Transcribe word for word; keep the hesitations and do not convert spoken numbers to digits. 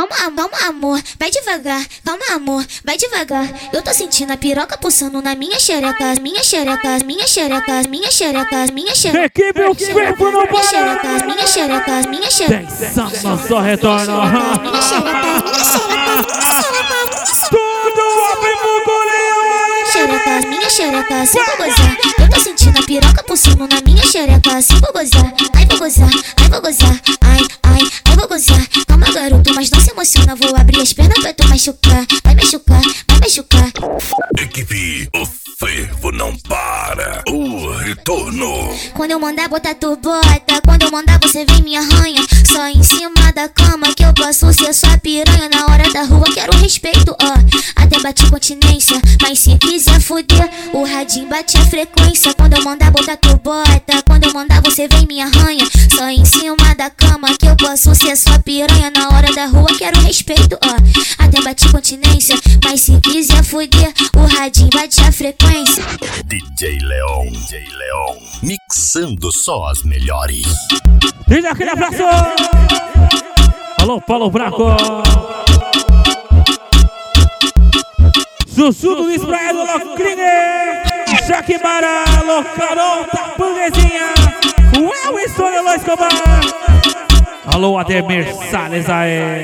Calma, calma, amor, vai devagar. Calma, amor, vai devagar. Eu tô sentindo a piroca pulsando na minha xereca, minha xereca, minha xereca, minha xereca, minha xereca. Equipe, o corpo não Minha para. xereca, minha xereca, minha xereca. Tensão só retorna. Minha xereca, minha xereca, minha xereca. Tudo open pro goleiro. Xerecas, minha xereca, se vou gozar. Eu tô sentindo a piroca pulsando na minha xereca, se vou gozar. Ai, vou gozar, ai, vou gozar. Ai, ai, ai, vou gozar. Calma, garoto, mas não se emociona. Vou abrir as pernas pra tu machucar. Vai machucar, vai machucar. Equipe, o fervo não para. O retorno. Quando eu mandar botar tu bota, quando eu mandar você vem me arranha. Só em cima da cama que eu posso ser sua piranha. Na hora da rua quero respeito, ó. Até bate continência, mas se quiser fuder, o radinho bate a frequência. Quando eu mandar botar tu bota, quando eu mandar você vem me arranha. Só em cima da cama que eu posso ser sua piranha. Na hora da rua quero respeito, ó. Até bate continência, mas se quiser fuder, o radinho bate a frequência. D J Leon, D J Leon, mixando só as melhores. E daquele abraço. Alô, Paulo Branco. Sussu do Luiz Praia do Locrinha. Jaquimara, Locarol, Tapanguezinha. Ué, o Estoril Escobar. Alô, Ademir Salles aí.